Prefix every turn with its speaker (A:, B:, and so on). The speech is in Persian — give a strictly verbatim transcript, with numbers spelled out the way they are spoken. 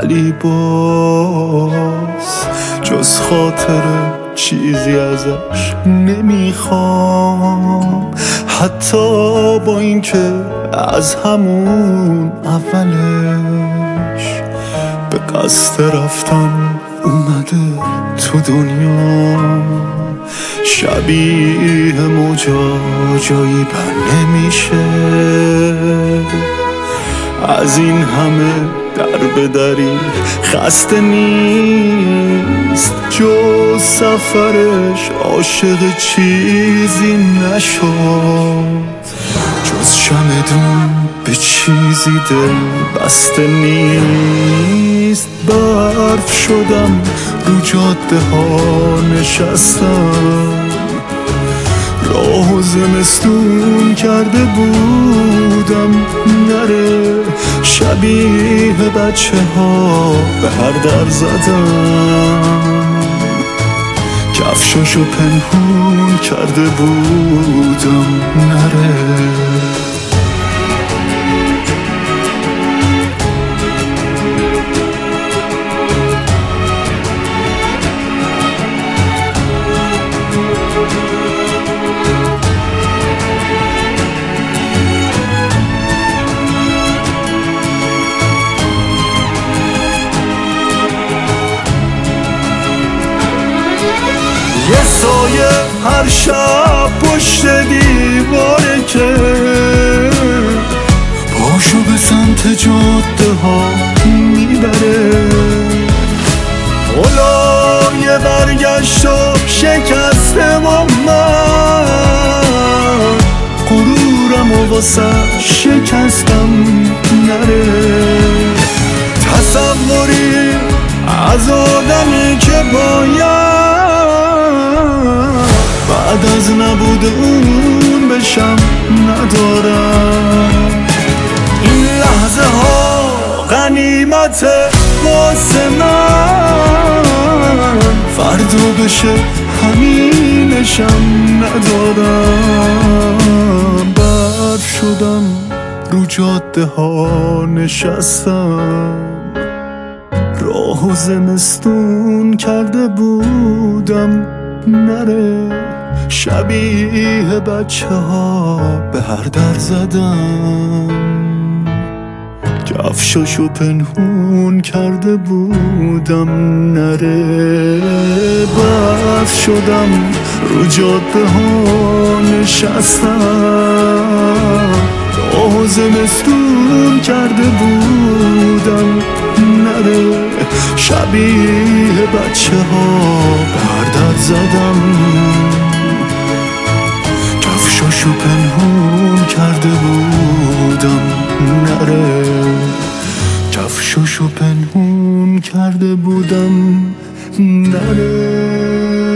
A: ولی باز جز خاطره چیزی ازش نمیخوام، حتی با اینکه از همون اولش به قصد رفتن اومده تو دنیا. شبیه موجا جایی بر نمیشه، از این همه در به دری خسته نیست، جز سفرش عاشق چیزی نشد، جز شمدون به چیزی دل بسته نیست. برف شدم رو جاده ها نشستم، راه و زمستون کرده بودم نره، شبیه بچه ها به هر در زدم، کفشاشو پنهون کرده بودم نره. یه سایه هر شب پشت دیواره که پاشو به سمت جاده ها میبره، اولای برگشت و شکسته با من، غرورم و واسه شکستم نره. تصوری از آدمی که باید بعد از نبود اون بشم ندارم، این لحظه ها غنیمت واسه من، فردا بشه همینشم ندارم. برف شدم رو جاده ها نشستم، راه و زمستون کرده بودم نره، شبیه بچه ها به هر در زدم، کفشاشو پنهون کرده بودم نره. برف شدم رو جاده ها نشستم، راه و زمستون کرده بودم نره، شبیه بچه ها به هر در زدم، کفشاشو پنهون کرده بودم نره، کفشاشو پنهون کرده بودم نره.